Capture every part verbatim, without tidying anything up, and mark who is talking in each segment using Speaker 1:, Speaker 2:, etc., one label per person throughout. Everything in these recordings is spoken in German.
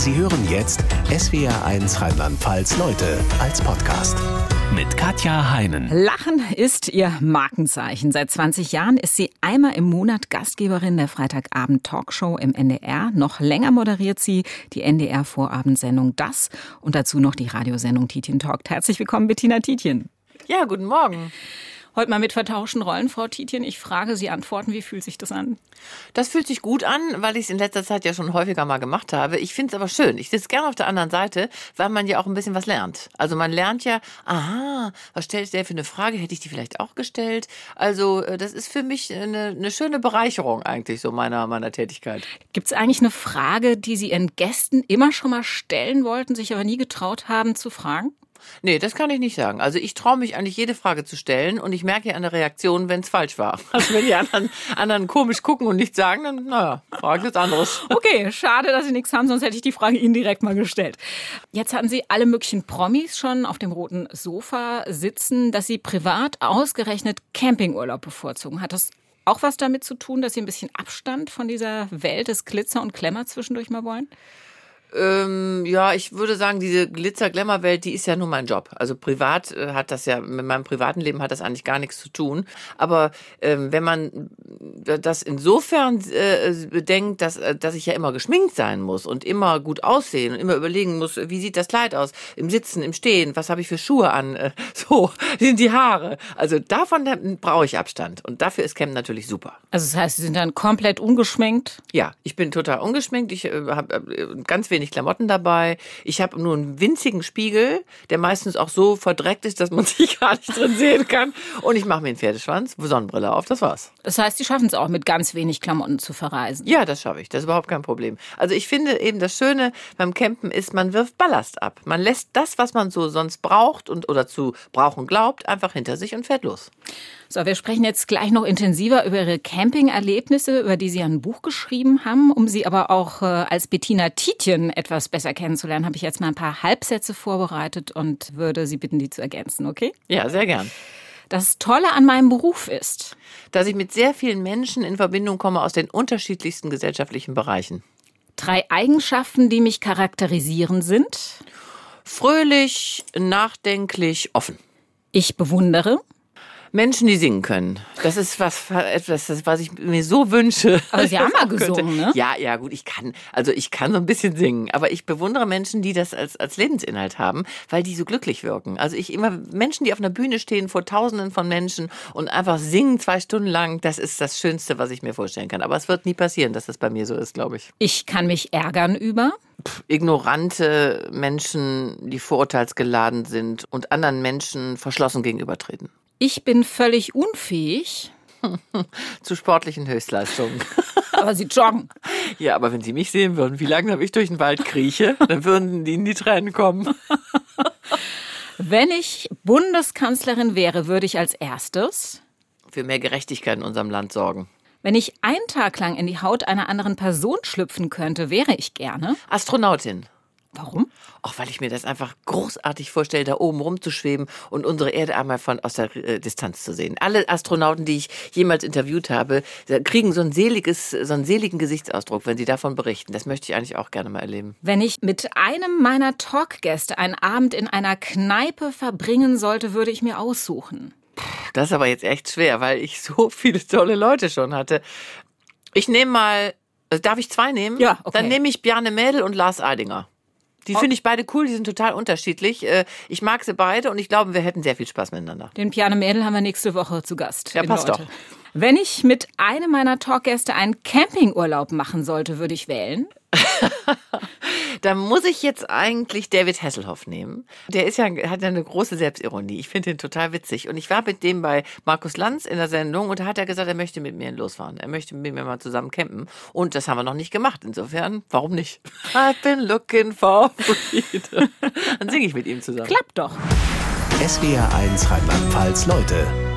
Speaker 1: Sie hören jetzt S W R eins Rheinland-Pfalz Leute als Podcast mit Katja Heinen.
Speaker 2: Lachen ist ihr Markenzeichen. Seit zwanzig Jahren ist sie einmal im Monat Gastgeberin der Freitagabend-Talkshow im N D R. Noch länger moderiert sie die N D R-Vorabendsendung Das und dazu noch die Radiosendung Tietjen Talkt. Herzlich willkommen, Bettina Tietjen.
Speaker 3: Ja, guten Morgen.
Speaker 2: Heute mal mit vertauschten Rollen, Frau Tietjen. Ich frage, Sie antworten, wie fühlt sich das an?
Speaker 3: Das fühlt sich gut an, weil ich es in letzter Zeit ja schon häufiger mal gemacht habe. Ich finde es aber schön. Ich sitze gerne auf der anderen Seite, weil man ja auch ein bisschen was lernt. Also man lernt ja, aha, was stellt der für eine Frage? Hätte ich die vielleicht auch gestellt? Also das ist für mich eine, eine schöne Bereicherung eigentlich so meiner, meiner Tätigkeit.
Speaker 2: Gibt es eigentlich eine Frage, die Sie Ihren Gästen immer schon mal stellen wollten, sich aber nie getraut haben zu fragen?
Speaker 3: Nee, das kann ich nicht sagen. Also ich traue mich eigentlich jede Frage zu stellen und ich merke ja an der Reaktion, wenn es falsch war. Also wenn die anderen, anderen komisch gucken und nichts sagen, dann naja, frage ich was anderes.
Speaker 2: Okay, schade, dass Sie nichts haben, sonst hätte ich die Frage Ihnen direkt mal gestellt. Jetzt hatten Sie alle möglichen Promis schon auf dem roten Sofa sitzen, dass Sie privat ausgerechnet Campingurlaub bevorzugen. Hat das auch was damit zu tun, dass Sie ein bisschen Abstand von dieser Welt des Glitzer und Glamour zwischendurch mal wollen?
Speaker 3: Ähm, ja, ich würde sagen, diese Glitzer-Glamour-Welt, die ist ja nur mein Job. Also privat äh, hat das ja, mit meinem privaten Leben hat das eigentlich gar nichts zu tun. Aber ähm, wenn man das insofern äh, bedenkt, dass, äh, dass ich ja immer geschminkt sein muss und immer gut aussehen und immer überlegen muss, wie sieht das Kleid aus? Im Sitzen, im Stehen, was habe ich für Schuhe an? Äh, so, sind die Haare. Also davon äh, brauche ich Abstand. Und dafür ist Camp natürlich super.
Speaker 2: Also das heißt, Sie sind dann komplett ungeschminkt?
Speaker 3: Ja, ich bin total ungeschminkt. Ich äh, habe äh, ganz wenig Klamotten dabei. Ich habe nur einen winzigen Spiegel, der meistens auch so verdreckt ist, dass man sich gar nicht drin sehen kann. Und ich mache mir einen Pferdeschwanz, Sonnenbrille auf, das war's.
Speaker 2: Das heißt, Sie schaffen es auch, mit ganz wenig Klamotten zu verreisen?
Speaker 3: Ja, das schaffe ich. Das ist überhaupt kein Problem. Also ich finde eben, das Schöne beim Campen ist, man wirft Ballast ab. Man lässt das, was man so sonst braucht und oder zu brauchen glaubt, einfach hinter sich und fährt los.
Speaker 2: So, wir sprechen jetzt gleich noch intensiver über Ihre Camping-Erlebnisse, über die Sie ein Buch geschrieben haben. Um Sie aber auch äh, als Bettina Tietjen etwas besser kennenzulernen, habe ich jetzt mal ein paar Halbsätze vorbereitet und würde Sie bitten, die zu ergänzen, okay?
Speaker 3: Ja, sehr gern.
Speaker 2: Das Tolle an meinem Beruf ist,
Speaker 3: dass ich mit sehr vielen Menschen in Verbindung komme aus den unterschiedlichsten gesellschaftlichen Bereichen.
Speaker 2: Drei Eigenschaften, die mich charakterisieren, sind:
Speaker 3: fröhlich, nachdenklich, offen.
Speaker 2: Ich bewundere
Speaker 3: Menschen, die singen können. Das ist was, etwas, was ich mir so wünsche.
Speaker 2: Aber Sie haben mal gesungen, ne?
Speaker 3: Ja, ja, gut, ich kann, also ich kann so ein bisschen singen. Aber ich bewundere Menschen, die das als, als Lebensinhalt haben, weil die so glücklich wirken. Also ich immer, Menschen, die auf einer Bühne stehen vor Tausenden von Menschen und einfach singen zwei Stunden lang, das ist das Schönste, was ich mir vorstellen kann. Aber es wird nie passieren, dass das bei mir so ist, glaube ich.
Speaker 2: Ich kann mich ärgern über
Speaker 3: Pff, ignorante Menschen, die vorurteilsgeladen sind und anderen Menschen verschlossen gegenübertreten.
Speaker 2: Ich bin völlig unfähig
Speaker 3: zu sportlichen Höchstleistungen.
Speaker 2: Aber Sie joggen.
Speaker 3: Ja, aber wenn Sie mich sehen würden, wie langsam ich durch den Wald krieche, dann würden Ihnen die Tränen kommen.
Speaker 2: Wenn ich Bundeskanzlerin wäre, würde ich als erstes
Speaker 3: für mehr Gerechtigkeit in unserem Land sorgen.
Speaker 2: Wenn ich einen Tag lang in die Haut einer anderen Person schlüpfen könnte, wäre ich gerne
Speaker 3: Astronautin.
Speaker 2: Warum?
Speaker 3: Auch weil ich mir das einfach großartig vorstelle, da oben rumzuschweben und unsere Erde einmal von aus der äh, Distanz zu sehen. Alle Astronauten, die ich jemals interviewt habe, kriegen so ein seliges, so einen seligen Gesichtsausdruck, wenn sie davon berichten. Das möchte ich eigentlich auch gerne mal erleben.
Speaker 2: Wenn ich mit einem meiner Talkgäste einen Abend in einer Kneipe verbringen sollte, würde ich mir aussuchen.
Speaker 3: Das ist aber jetzt echt schwer, weil ich so viele tolle Leute schon hatte. Ich nehme mal, darf ich zwei nehmen?
Speaker 2: Ja, okay.
Speaker 3: Dann nehme ich Bjarne Mädel und Lars Eidinger. Die finde ich beide cool, die sind total unterschiedlich. Ich mag sie beide und ich glaube, wir hätten sehr viel Spaß miteinander.
Speaker 2: Den Bjarne Mädel haben wir nächste Woche zu Gast.
Speaker 3: Ja, passt doch.
Speaker 2: Wenn ich mit einem meiner Talkgäste einen Campingurlaub machen sollte, würde ich wählen.
Speaker 3: Da muss ich jetzt eigentlich David Hasselhoff nehmen. Der ist ja, hat ja eine große Selbstironie. Ich finde ihn total witzig. Und ich war mit dem bei Markus Lanz in der Sendung und da hat er gesagt, er möchte mit mir losfahren. Er möchte mit mir mal zusammen campen. Und das haben wir noch nicht gemacht. Insofern, warum nicht? I've been looking for freedom. Dann singe ich mit ihm zusammen.
Speaker 2: Klappt doch.
Speaker 1: S W R eins Rheinland-Pfalz Leute.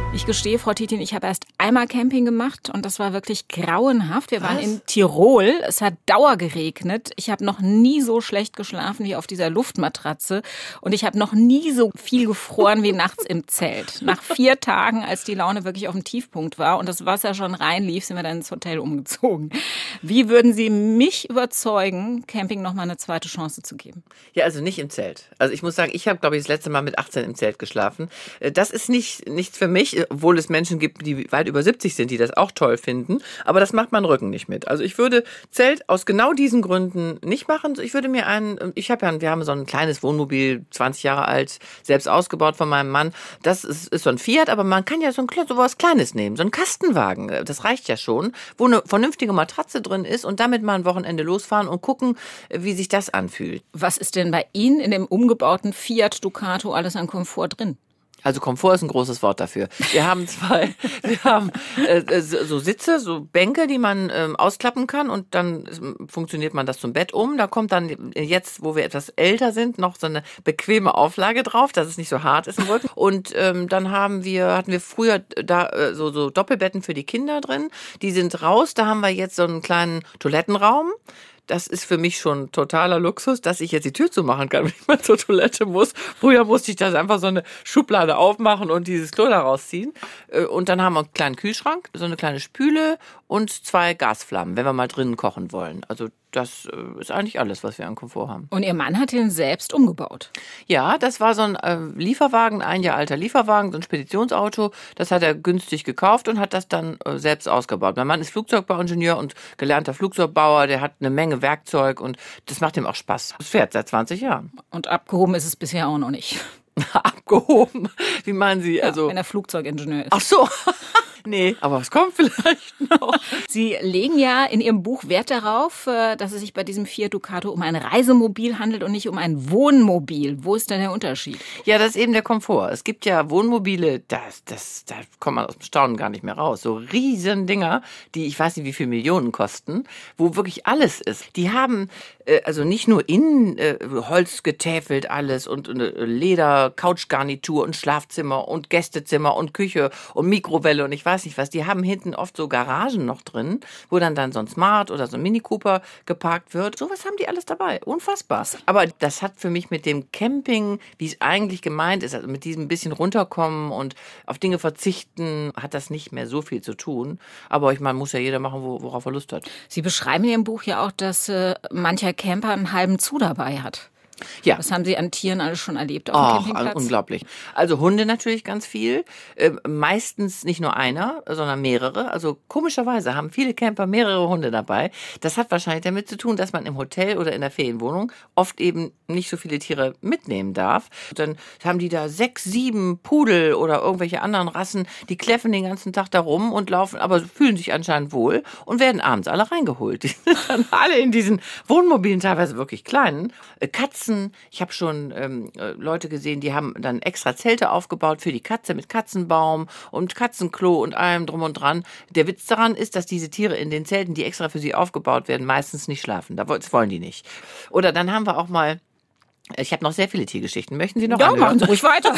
Speaker 2: Ich gestehe, Frau Tietjen, ich habe erst einmal Camping gemacht und das war wirklich grauenhaft. Wir waren
Speaker 3: Was?
Speaker 2: in Tirol, es hat dauergeregnet. Ich habe noch nie so schlecht geschlafen wie auf dieser Luftmatratze und ich habe noch nie so viel gefroren wie nachts im Zelt. Nach vier Tagen, als die Laune wirklich auf dem Tiefpunkt war und das Wasser schon reinlief, sind wir dann ins Hotel umgezogen. Wie würden Sie mich überzeugen, Camping noch mal eine zweite Chance zu geben?
Speaker 3: Ja, also nicht im Zelt. Also ich muss sagen, ich habe, glaube ich, das letzte Mal mit achtzehn im Zelt geschlafen. Das ist nicht nichts für mich, obwohl es Menschen gibt, die weit über siebzig sind, die das auch toll finden. Aber das macht mein Rücken nicht mit. Also ich würde Zelt aus genau diesen Gründen nicht machen. Ich würde mir einen, ich habe ja, wir haben so ein kleines Wohnmobil, zwanzig Jahre alt, selbst ausgebaut von meinem Mann. Das ist, ist so ein Fiat, aber man kann ja so, ein, so was Kleines nehmen, so einen Kastenwagen. Das reicht ja schon, wo eine vernünftige Matratze drin ist und damit mal ein Wochenende losfahren und gucken, wie sich das anfühlt.
Speaker 2: Was ist denn bei Ihnen in dem umgebauten Fiat Ducato alles an Komfort drin?
Speaker 3: Also Komfort ist ein großes Wort dafür. Wir haben zwei, wir haben äh, so Sitze, so Bänke, die man ähm, ausklappen kann und dann äh, funktioniert man das zum Bett um. Da kommt dann jetzt, wo wir etwas älter sind, noch so eine bequeme Auflage drauf, dass es nicht so hart ist im Rücken. Und ähm, dann haben wir, hatten wir früher da äh, so, so Doppelbetten für die Kinder drin. Die sind raus. Da haben wir jetzt so einen kleinen Toilettenraum. Das ist für mich schon totaler Luxus, dass ich jetzt die Tür zumachen kann, wenn ich mal zur Toilette muss. Früher musste ich das einfach so eine Schublade aufmachen und dieses Klo da rausziehen. Und dann haben wir einen kleinen Kühlschrank, so eine kleine Spüle und zwei Gasflammen, wenn wir mal drinnen kochen wollen. Also das ist eigentlich alles, was wir an Komfort haben.
Speaker 2: Und Ihr Mann hat den selbst umgebaut?
Speaker 3: Ja, das war so ein äh, Lieferwagen, ein Jahr alter Lieferwagen, so ein Speditionsauto. Das hat er günstig gekauft und hat das dann äh, selbst ausgebaut. Mein Mann ist Flugzeugbauingenieur und gelernter Flugzeugbauer. Der hat eine Menge Werkzeug und das macht ihm auch Spaß. Das fährt seit zwanzig Jahren.
Speaker 2: Und abgehoben ist es bisher auch noch nicht.
Speaker 3: Abgehoben? Wie meinen Sie?
Speaker 2: Ja,
Speaker 3: also
Speaker 2: wenn er Flugzeugingenieur ist.
Speaker 3: Ach so. Nee, aber was kommt vielleicht noch?
Speaker 2: Sie legen ja in Ihrem Buch Wert darauf, dass es sich bei diesem Fiat Ducato um ein Reisemobil handelt und nicht um ein Wohnmobil. Wo ist denn der Unterschied?
Speaker 3: Ja, das ist eben der Komfort. Es gibt ja Wohnmobile, das, das, da kommt man aus dem Staunen gar nicht mehr raus. So riesen Dinger, die ich weiß nicht, wie viel Millionen kosten, wo wirklich alles ist. Die haben äh, also nicht nur innen äh, Holz getäfelt alles und eine Leder, Couchgarnitur und Schlafzimmer und Gästezimmer und Küche und Mikrowelle und ich weiß nicht was. Die haben hinten oft so Garagen noch drin, wo dann dann so ein Smart oder so ein Mini Cooper geparkt wird. Sowas haben die alles dabei. Unfassbar. Aber das hat für mich mit dem Camping, wie es eigentlich gemeint ist, also mit diesem bisschen runterkommen und auf Dinge verzichten, hat das nicht mehr so viel zu tun. Aber ich meine, muss ja jeder machen, worauf er Lust hat.
Speaker 2: Sie beschreiben in Ihrem Buch ja auch, dass äh, mancher Camper einen halben Zoo dabei hat.
Speaker 3: Ja.
Speaker 2: Was haben Sie an Tieren alles schon erlebt auf
Speaker 3: Ach,
Speaker 2: dem Campingplatz?
Speaker 3: Unglaublich. Also Hunde natürlich ganz viel. Äh, meistens nicht nur einer, sondern mehrere. Also komischerweise haben viele Camper mehrere Hunde dabei. Das hat wahrscheinlich damit zu tun, dass man im Hotel oder in der Ferienwohnung oft eben nicht so viele Tiere mitnehmen darf. Dann haben die da sechs, sieben Pudel oder irgendwelche anderen Rassen, die kläffen den ganzen Tag da rum und laufen, aber fühlen sich anscheinend wohl und werden abends alle reingeholt. Die sind dann alle in diesen Wohnmobilen, teilweise wirklich kleinen. Katzen. Ich habe schon ähm, Leute gesehen, die haben dann extra Zelte aufgebaut für die Katze mit Katzenbaum und Katzenklo und allem drum und dran. Der Witz daran ist, dass diese Tiere in den Zelten, die extra für sie aufgebaut werden, meistens nicht schlafen. Das wollen die nicht. Oder dann haben wir auch mal, ich habe noch sehr viele Tiergeschichten. Möchten Sie noch
Speaker 2: Ja,
Speaker 3: anhören?
Speaker 2: machen Sie ruhig weiter.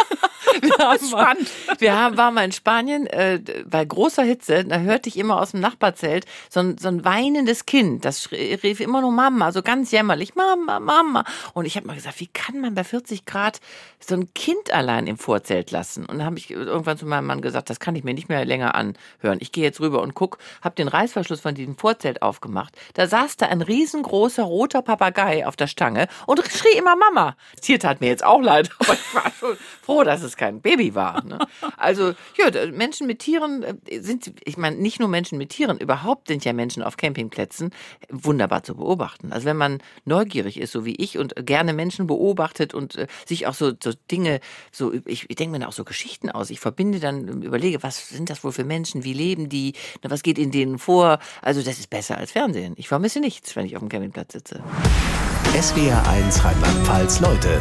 Speaker 3: Wir haben
Speaker 2: Das ist spannend.
Speaker 3: Mal, wir haben, waren mal in Spanien, äh, bei großer Hitze, da hörte ich immer aus dem Nachbarzelt so ein, so ein weinendes Kind, das schrie, rief immer nur Mama, so ganz jämmerlich, Mama, Mama. Und ich habe mal gesagt, wie kann man bei vierzig Grad so ein Kind allein im Vorzelt lassen? Und dann habe ich irgendwann zu meinem Mann gesagt, das kann ich mir nicht mehr länger anhören. Ich gehe jetzt rüber und guck, habe den Reißverschluss von diesem Vorzelt aufgemacht. Da saß da ein riesengroßer roter Papagei auf der Stange und schrie immer Mama. Das Tier tat mir jetzt auch leid, aber ich war schon froh, dass es kein Baby war. Ne? Also, ja, Menschen mit Tieren sind, ich meine, nicht nur Menschen mit Tieren, überhaupt sind ja Menschen auf Campingplätzen wunderbar zu beobachten. Also wenn man neugierig ist, so wie ich, und gerne Menschen beobachtet und äh, sich auch so, so Dinge, so ich, ich denke mir da auch so Geschichten aus. Ich verbinde dann, überlege, was sind das wohl für Menschen, wie leben die, was geht in denen vor? Also das ist besser als Fernsehen. Ich vermisse nichts, wenn ich auf dem Campingplatz sitze.
Speaker 1: S W R eins Rheinland-Pfalz Leute.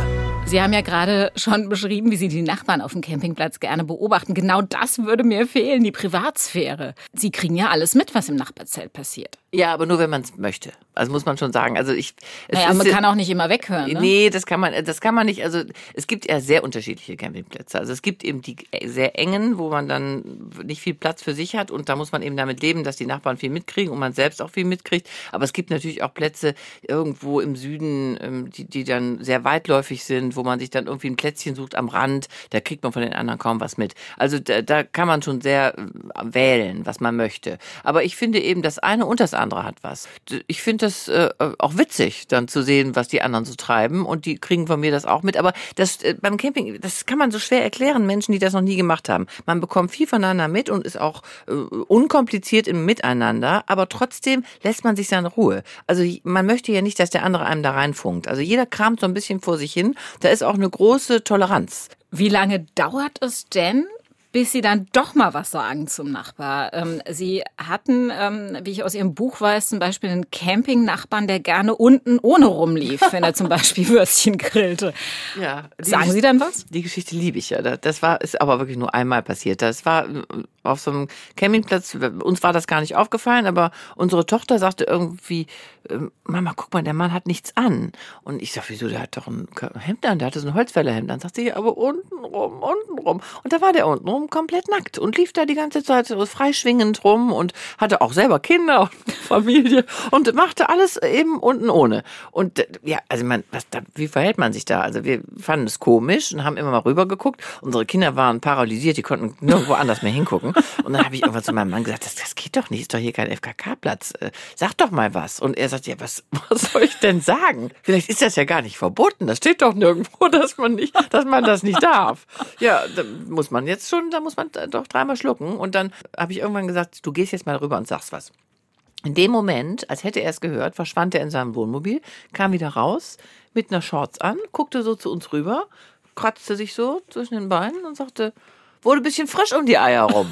Speaker 2: Sie haben ja gerade schon beschrieben, wie Sie die Nachbarn auf dem Campingplatz gerne beobachten. Genau das würde mir fehlen, die Privatsphäre. Sie kriegen ja alles mit, was im Nachbarzelt passiert.
Speaker 3: Ja, aber nur, wenn man es möchte. Also muss man schon sagen. Also ich. Es
Speaker 2: Naja,
Speaker 3: ist,
Speaker 2: man kann auch nicht immer weghören, ne?
Speaker 3: Nee, das kann man, das kann man nicht. Also es gibt ja sehr unterschiedliche Campingplätze. Also es gibt eben die sehr engen, wo man dann nicht viel Platz für sich hat und da muss man eben damit leben, dass die Nachbarn viel mitkriegen und man selbst auch viel mitkriegt. Aber es gibt natürlich auch Plätze irgendwo im Süden, die, die dann sehr weitläufig sind, wo man sich dann irgendwie ein Plätzchen sucht am Rand. Da kriegt man von den anderen kaum was mit. Also da, da kann man schon sehr wählen, was man möchte. Aber ich finde eben, das eine und das andere hat was. Ich finde das äh, auch witzig, dann zu sehen, was die anderen so treiben und die kriegen von mir das auch mit. Aber das äh, beim Camping, das kann man so schwer erklären, Menschen, die das noch nie gemacht haben. Man bekommt viel voneinander mit und ist auch äh, unkompliziert im Miteinander, aber trotzdem lässt man sich seine Ruhe. Also man möchte ja nicht, dass der andere einem da reinfunkt. Also jeder kramt so ein bisschen vor sich hin. Da ist auch eine große Toleranz.
Speaker 2: Wie lange dauert es denn, bis Sie dann doch mal was sagen zum Nachbar? Ähm, Sie hatten, ähm, wie ich aus Ihrem Buch weiß, zum Beispiel einen Camping-Nachbarn, der gerne unten ohne rumlief, wenn er zum Beispiel Würstchen grillte.
Speaker 3: Ja,
Speaker 2: sagen Sie dann was?
Speaker 3: Die Geschichte liebe ich ja. Das war, ist aber wirklich nur einmal passiert. Das war auf so einem Campingplatz. Uns war das gar nicht aufgefallen, aber unsere Tochter sagte irgendwie, Mama, guck mal, der Mann hat nichts an. Und ich sag, wieso, der hat doch ein Hemd an, der hatte so ein Holzfällerhemd an. Sagt sie, aber unten rum, unten rum. Und da war der unten rum komplett nackt und lief da die ganze Zeit freischwingend rum und hatte auch selber Kinder und Familie und machte alles eben unten ohne. Und ja, also man, was da, wie verhält man sich da? Also wir fanden es komisch und haben immer mal rüber geguckt. Unsere Kinder waren paralysiert, die konnten nirgendwo anders mehr hingucken. Und dann habe ich irgendwann zu meinem Mann gesagt, das, das geht doch nicht, ist doch hier kein F K K-Platz. Sag doch mal was. Und er sagt, ja, was, was soll ich denn sagen? Vielleicht ist das ja gar nicht verboten. Das steht doch nirgendwo, dass man nicht, dass man das nicht darf. Ja, da muss man jetzt schon, da muss man doch dreimal schlucken. Und dann habe ich irgendwann gesagt, du gehst jetzt mal rüber und sagst was. In dem Moment, als hätte er es gehört, verschwand er in seinem Wohnmobil, kam wieder raus mit einer Shorts an, guckte so zu uns rüber, kratzte sich so zwischen den Beinen und sagte, wurde ein bisschen frisch um die Eier rum.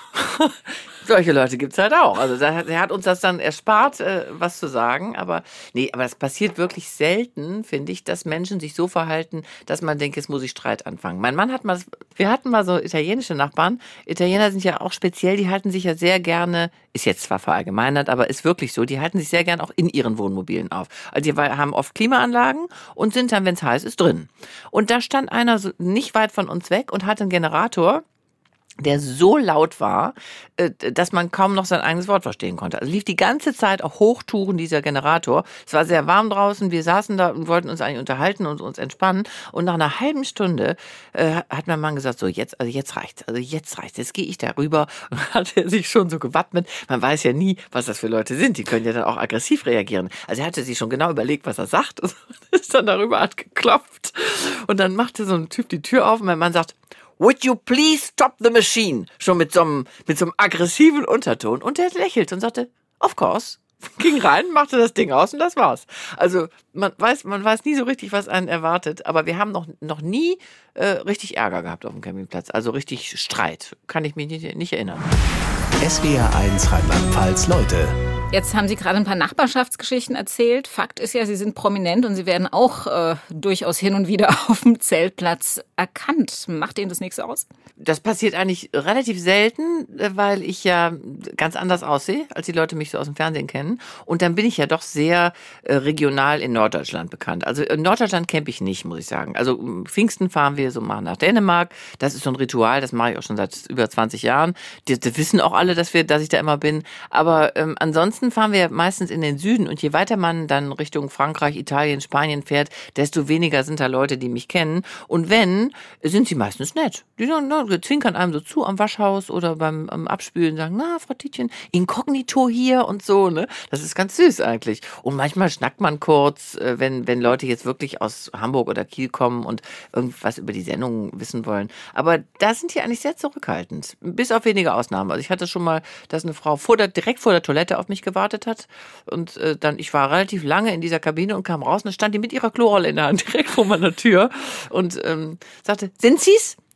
Speaker 3: Solche Leute gibt's halt auch. Also er hat uns das dann erspart, äh, was zu sagen. Aber nee, aber es passiert wirklich selten, finde ich, dass Menschen sich so verhalten, dass man denkt, jetzt muss ich Streit anfangen. Mein Mann hat mal, wir hatten mal so italienische Nachbarn. Italiener sind ja auch speziell, die halten sich ja sehr gerne, ist jetzt zwar verallgemeinert, aber ist wirklich so, die halten sich sehr gern auch in ihren Wohnmobilen auf. Also die haben oft Klimaanlagen und sind dann, wenn es heiß ist, drin. Und da stand einer so nicht weit von uns weg und hatte einen Generator, der so laut war, dass man kaum noch sein eigenes Wort verstehen konnte. Also lief die ganze Zeit auf Hochtouren dieser Generator. Es war sehr warm draußen, wir saßen da und wollten uns eigentlich unterhalten und uns entspannen. Und nach einer halben Stunde äh, hat mein Mann gesagt, so jetzt, also jetzt reicht's, also jetzt reicht's, jetzt gehe ich da rüber. Und hat er sich schon so gewappnet. Man weiß ja nie, was das für Leute sind. Die können ja dann auch aggressiv reagieren. Also er hatte sich schon genau überlegt, was er sagt und ist dann darüber, hat geklopft. Und dann machte so ein Typ die Tür auf und mein Mann sagt, would you please stop the machine? Schon mit so einem, mit so einem aggressiven Unterton. Und der lächelte und sagte, of course. Ging rein, machte das Ding aus und das war's. Also man weiß, man weiß nie so richtig, was einen erwartet. Aber wir haben noch, noch nie äh, richtig Ärger gehabt auf dem Campingplatz. Also richtig Streit. Kann ich mich nicht, nicht erinnern.
Speaker 1: S W R eins Rheinland-Pfalz, Leute.
Speaker 2: Jetzt haben Sie gerade ein paar Nachbarschaftsgeschichten erzählt. Fakt ist ja, Sie sind prominent und Sie werden auch äh, durchaus hin und wieder auf dem Zeltplatz erkannt. Macht Ihnen das nichts aus?
Speaker 3: Das passiert eigentlich relativ selten, weil ich ja ganz anders aussehe, als die Leute mich so aus dem Fernsehen kennen. Und dann bin ich ja doch sehr äh, regional in Norddeutschland bekannt. Also in Norddeutschland campe ich nicht, muss ich sagen. Also Pfingsten fahren wir so mal nach Dänemark. Das ist so ein Ritual, das mache ich auch schon seit über zwanzig Jahren. Die, die wissen auch alle, dass wir, dass ich da immer bin. Aber ähm, ansonsten fahren wir meistens in den Süden und je weiter man dann Richtung Frankreich, Italien, Spanien fährt, desto weniger sind da Leute, die mich kennen. Und wenn, sind sie meistens nett. Die sagen, na, zwinkern einem so zu am Waschhaus oder beim am Abspülen, sagen, na, Frau Tietjen, inkognito hier und so, ne? Das ist ganz süß eigentlich. Und manchmal schnackt man kurz, wenn, wenn Leute jetzt wirklich aus Hamburg oder Kiel kommen und irgendwas über die Sendung wissen wollen. Aber da sind die eigentlich sehr zurückhaltend. Bis auf wenige Ausnahmen. Also ich hatte schon mal, dass eine Frau vor der, direkt vor der Toilette auf mich gewartet hat und äh, dann, ich war relativ lange in dieser Kabine und kam raus und dann stand die mit ihrer Klorolle in der Hand direkt vor meiner Tür und ähm, sagte, sind Sie's?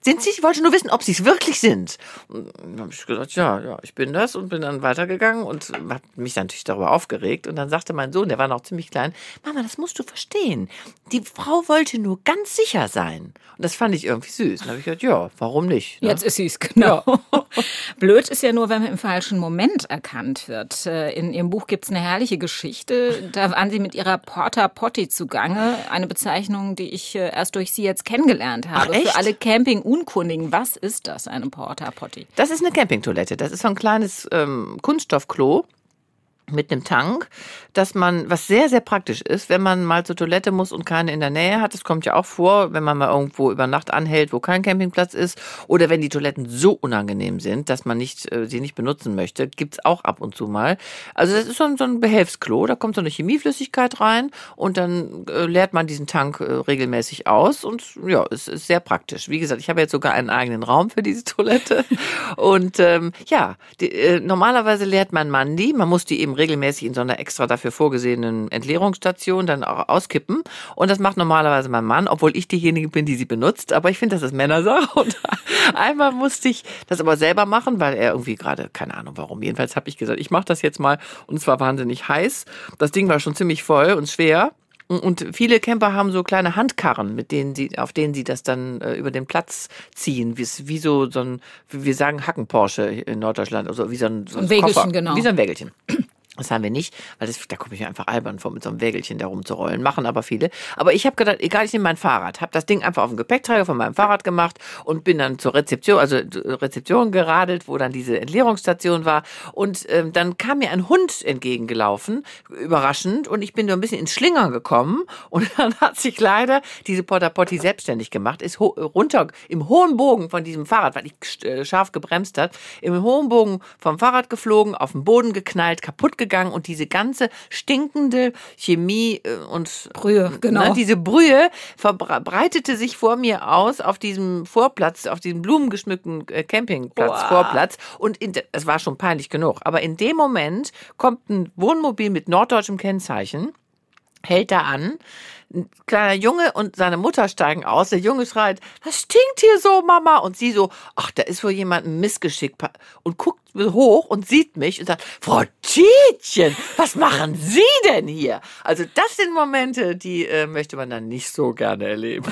Speaker 3: sind Sie? Ich wollte nur wissen, ob Sie es wirklich sind. Und dann habe ich gesagt, ja, ja, ich bin das und bin dann weitergegangen und habe mich natürlich darüber aufgeregt. Und dann sagte mein Sohn, der war noch ziemlich klein, Mama, das musst du verstehen. Die Frau wollte nur ganz sicher sein. Und das fand ich irgendwie süß. Und dann habe ich gesagt, ja, warum nicht? Ne?
Speaker 2: Jetzt ist sie es, genau. Ja. Blöd ist ja nur, wenn man im falschen Moment erkannt wird. In Ihrem Buch gibt es eine herrliche Geschichte. Da waren Sie mit Ihrer Porta Potty zugange. Eine Bezeichnung, die ich erst durch Sie jetzt kennengelernt habe.
Speaker 3: Ach, echt?
Speaker 2: Für alle Camping-Unkundigen, was ist das, eine Porta Potty?
Speaker 3: Das ist eine Campingtoilette. Das ist so ein kleines ähm, Kunststoffklo mit einem Tank, dass man, was sehr, sehr praktisch ist, wenn man mal zur Toilette muss und keine in der Nähe hat. Das kommt ja auch vor, wenn man mal irgendwo über Nacht anhält, wo kein Campingplatz ist. Oder wenn die Toiletten so unangenehm sind, dass man nicht, äh, sie nicht benutzen möchte, gibt's auch ab und zu mal. Also das ist so ein, so ein Behelfsklo, da kommt so eine Chemieflüssigkeit rein und dann äh, leert man diesen Tank äh, regelmäßig aus und ja, es ist sehr praktisch. Wie gesagt, ich habe jetzt sogar einen eigenen Raum für diese Toilette und ähm, ja, die, äh, normalerweise leert man Mann die, man muss die eben regelmäßig in so einer extra dafür vorgesehenen Entleerungsstation dann auch auskippen. Und das macht normalerweise mein Mann, obwohl ich diejenige bin, die sie benutzt. Aber ich finde, das ist Männersache. Und einmal musste ich das aber selber machen, weil er irgendwie gerade, keine Ahnung warum. Jedenfalls habe ich gesagt, ich mache das jetzt mal. Und es war wahnsinnig heiß. Das Ding war schon ziemlich voll und schwer. Und viele Camper haben so kleine Handkarren, mit denen sie, auf denen sie das dann äh, über den Platz ziehen, wie, wie so, so ein, wir sagen Hacken-Porsche in Norddeutschland, also wie so ein, so ein,
Speaker 2: ein Wägelchen,
Speaker 3: Koffer,
Speaker 2: genau.
Speaker 3: Wie so ein Wägelchen. Das haben wir nicht, weil das, da komme ich mir einfach albern vor, mit so einem Wägelchen da rumzurollen. Machen aber viele. Aber ich habe gedacht, egal, ich nehme mein Fahrrad. Habe das Ding einfach auf den Gepäckträger von meinem Fahrrad gemacht und bin dann zur Rezeption, also Rezeption geradelt, wo dann diese Entleerungsstation war. Und ähm, dann kam mir ein Hund entgegengelaufen, überraschend. Und ich bin nur ein bisschen ins Schlingern gekommen. Und dann hat sich leider diese Porta Potty selbstständig gemacht, ist ho- runter im hohen Bogen von diesem Fahrrad, weil ich äh, scharf gebremst hat, im hohen Bogen vom Fahrrad geflogen, auf den Boden geknallt, kaputt gegangen. Und diese ganze stinkende Chemie und
Speaker 2: Brühe, genau.
Speaker 3: Ne, diese Brühe verbreitete sich vor mir aus auf diesem Vorplatz, auf diesem blumengeschmückten Campingplatz, wow. Vorplatz. Und in, es war schon peinlich genug. Aber in dem Moment kommt ein Wohnmobil mit norddeutschem Kennzeichen, hält da an. Ein kleiner Junge und seine Mutter steigen aus. Der Junge schreit, was stinkt hier so, Mama? Und sie so, ach, da ist wohl jemand ein Missgeschick. Und guckt hoch und sieht mich und sagt, Frau Tietjen, was machen Sie denn hier? Also das sind Momente, die äh, möchte man dann nicht so gerne erleben.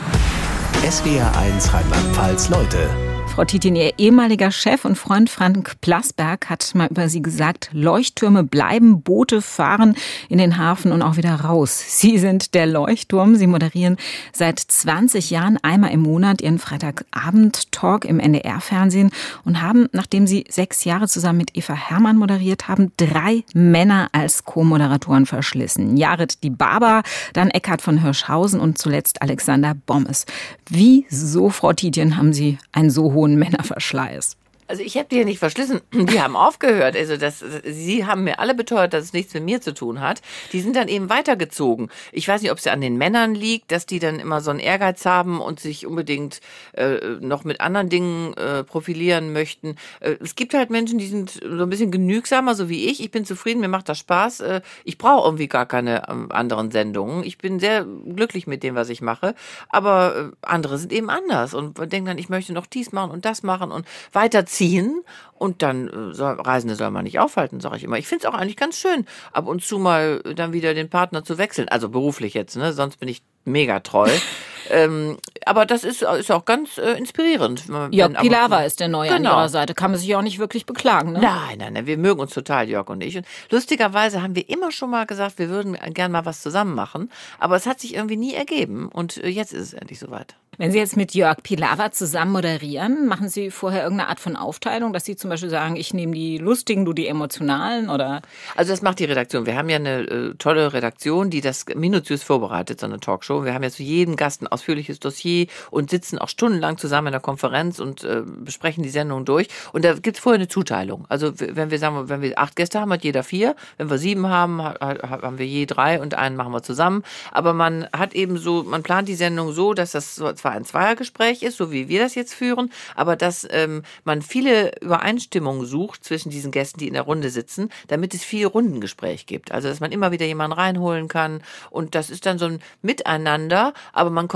Speaker 1: S W R eins Rheinland-Pfalz Leute.
Speaker 2: Frau Tietjen, Ihr ehemaliger Chef und Freund Frank Plasberg hat mal über Sie gesagt, Leuchttürme bleiben, Boote fahren in den Hafen und auch wieder raus. Sie sind der Leuchtturm. Sie moderieren seit zwanzig Jahren einmal im Monat Ihren Freitagabend-Talk im N D R-Fernsehen und haben, nachdem Sie sechs Jahre zusammen mit Eva Herrmann moderiert haben, drei Männer als Co-Moderatoren verschlissen. Jared die Barber, dann Eckhard von Hirschhausen und zuletzt Alexander Bommes. Wieso, Frau Tietjen, haben Sie einen so hohen Männerverschleiß?
Speaker 3: Also ich habe die ja nicht verschlissen, die haben aufgehört. Also das, sie haben mir alle beteuert, dass es nichts mit mir zu tun hat. Die sind dann eben weitergezogen. Ich weiß nicht, ob es an den Männern liegt, dass die dann immer so einen Ehrgeiz haben und sich unbedingt äh, noch mit anderen Dingen äh, profilieren möchten. Äh, es gibt halt Menschen, die sind so ein bisschen genügsamer, so wie ich. Ich bin zufrieden, mir macht das Spaß. Äh, ich brauche irgendwie gar keine äh, anderen Sendungen. Ich bin sehr glücklich mit dem, was ich mache. Aber äh, andere sind eben anders und denken dann, ich möchte noch dies machen und das machen und weiterziehen. Und dann soll, Reisende soll man nicht aufhalten, sage ich immer. Ich finde es auch eigentlich ganz schön, ab und zu mal dann wieder den Partner zu wechseln. Also beruflich jetzt, ne? Sonst bin ich mega treu. ähm, aber das ist, ist auch ganz äh, inspirierend.
Speaker 2: Jörg Pilawa ist der Neue
Speaker 3: genau.
Speaker 2: an Ihrer Seite. Kann man sich auch nicht wirklich beklagen, ne?
Speaker 3: Nein, nein, nein, wir mögen uns total, Jörg und ich. Und lustigerweise haben wir immer schon mal gesagt, wir würden gern mal was zusammen machen. Aber es hat sich irgendwie nie ergeben. Und jetzt ist es endlich soweit.
Speaker 2: Wenn Sie jetzt mit Jörg Pilawa zusammen moderieren, machen Sie vorher irgendeine Art von Aufteilung, dass Sie zum Beispiel sagen, ich nehme die lustigen, du die emotionalen, oder?
Speaker 3: Also das macht die Redaktion. Wir haben ja eine äh, tolle Redaktion, die das minutiös vorbereitet, so eine Talkshow. Wir haben ja zu jedem Gast ein ausführliches Dossier und sitzen auch stundenlang zusammen in der Konferenz und äh, besprechen die Sendung durch. Und da gibt's vorher eine Zuteilung. Also wenn wir sagen, wenn wir acht Gäste haben, hat jeder vier. Wenn wir sieben haben, haben wir je drei und einen machen wir zusammen. Aber man hat eben so, man plant die Sendung so, dass das so zwar ein Zweiergespräch ist, so wie wir das jetzt führen, aber dass ähm, man viele Übereinstimmungen sucht zwischen diesen Gästen, die in der Runde sitzen, damit es viel Rundengespräch gibt. Also dass man immer wieder jemanden reinholen kann und das ist dann so ein Miteinander, aber man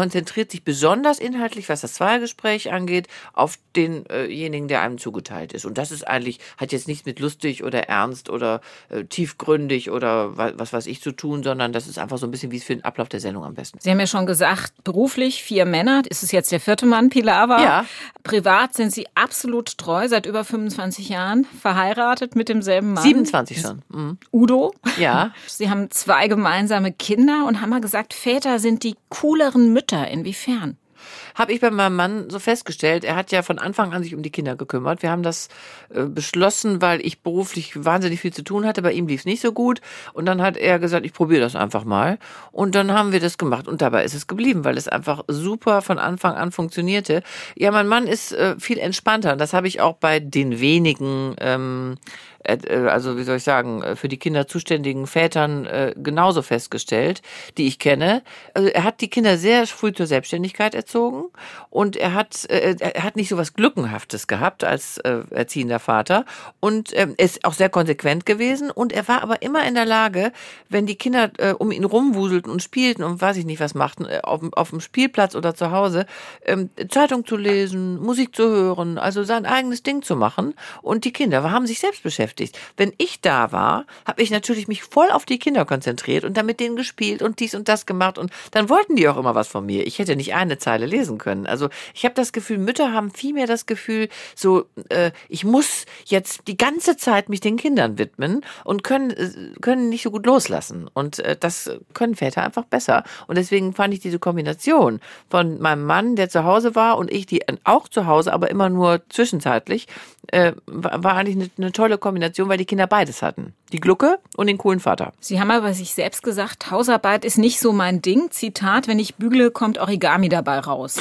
Speaker 3: konzentriert sich besonders inhaltlich, was das Zweiergespräch angeht, auf denjenigen, der einem zugeteilt ist. Und das ist eigentlich, hat jetzt nichts mit lustig oder ernst oder äh, tiefgründig oder was, was weiß ich zu tun, sondern das ist einfach so ein bisschen wie es für den Ablauf der Sendung am besten.
Speaker 2: Sie haben ja schon gesagt, beruflich vier Männer. Ist es jetzt der vierte Mann, Pilawa?
Speaker 3: Ja.
Speaker 2: Privat sind Sie absolut treu, seit über fünfundzwanzig Jahren verheiratet mit demselben Mann.
Speaker 3: siebenundzwanzig schon. Mhm.
Speaker 2: Udo.
Speaker 3: Ja.
Speaker 2: Sie haben zwei gemeinsame Kinder und haben mal gesagt, Väter sind die cooleren Mütter. Inwiefern?
Speaker 3: Habe ich bei meinem Mann so festgestellt. Er hat ja von Anfang an sich um die Kinder gekümmert. Wir haben das äh, beschlossen, weil ich beruflich wahnsinnig viel zu tun hatte. Bei ihm lief es nicht so gut. Und dann hat er gesagt, ich probiere das einfach mal. Und dann haben wir das gemacht. Und dabei ist es geblieben, weil es einfach super von Anfang an funktionierte. Ja, mein Mann ist äh, viel entspannter. Das habe ich auch bei den wenigen ähm, also wie soll ich sagen, für die Kinder zuständigen Vätern äh, genauso festgestellt, die ich kenne. Also er hat die Kinder sehr früh zur Selbstständigkeit erzogen und er hat äh, er hat nicht so was Glückenhaftes gehabt als äh, erziehender Vater und äh, er ist auch sehr konsequent gewesen und er war aber immer in der Lage, wenn die Kinder äh, um ihn rumwuselten und spielten und weiß ich nicht was machten, äh, auf, auf dem Spielplatz oder zu Hause, äh, Zeitung zu lesen, Musik zu hören, also sein eigenes Ding zu machen und die Kinder haben sich selbst beschäftigt. Wenn ich da war, habe ich natürlich mich voll auf die Kinder konzentriert und dann mit denen gespielt und dies und das gemacht und dann wollten die auch immer was von mir. Ich hätte nicht eine Zeile lesen können. Also ich habe das Gefühl, Mütter haben viel mehr das Gefühl, so äh, ich muss jetzt die ganze Zeit mich den Kindern widmen und können äh, können nicht so gut loslassen. Und äh, das können Väter einfach besser. Und deswegen fand ich diese Kombination von meinem Mann, der zu Hause war und ich, die auch zu Hause, aber immer nur zwischenzeitlich, äh, war eigentlich eine, eine tolle Kombination, weil die Kinder beides hatten. Die Glucke und den coolen Vater.
Speaker 2: Sie haben aber sich selbst gesagt, Hausarbeit ist nicht so mein Ding. Zitat, wenn ich bügle, kommt Origami dabei raus.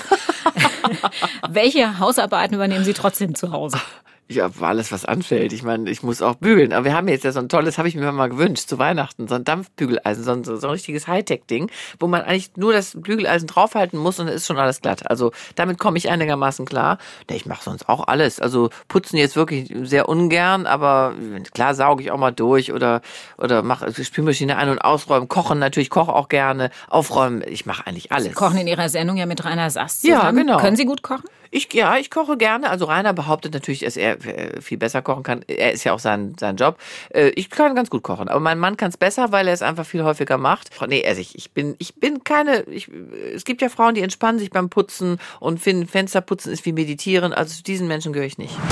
Speaker 2: Welche Hausarbeiten übernehmen Sie trotzdem zu Hause?
Speaker 3: Ja, alles, was anfällt. Ich meine, ich muss auch bügeln. Aber wir haben jetzt ja so ein tolles, habe ich mir mal gewünscht, zu Weihnachten, so ein Dampfbügeleisen, so ein, so ein richtiges Hightech-Ding, wo man eigentlich nur das Bügeleisen draufhalten muss und dann ist schon alles glatt. Also damit komme ich einigermaßen klar. Ich mache sonst auch alles. Also putzen jetzt wirklich sehr ungern, aber klar sauge ich auch mal durch oder oder mache Spülmaschine ein- und ausräumen. Kochen natürlich, koche auch gerne. Aufräumen, ich mache eigentlich alles.
Speaker 2: Sie kochen in Ihrer Sendung ja mit Rainer Sast zusammen.
Speaker 3: Ja, genau.
Speaker 2: Können Sie gut kochen?
Speaker 3: Ich, ja, ich koche gerne. Also Rainer behauptet natürlich, dass er viel besser kochen kann. Er ist ja auch sein, sein Job. Ich kann ganz gut kochen. Aber mein Mann kann es besser, weil er es einfach viel häufiger macht. Nee, also ich, ich bin, ich bin keine, ich, es gibt ja Frauen, die entspannen sich beim Putzen und finden, Fensterputzen ist wie Meditieren. Also zu diesen Menschen gehöre ich nicht.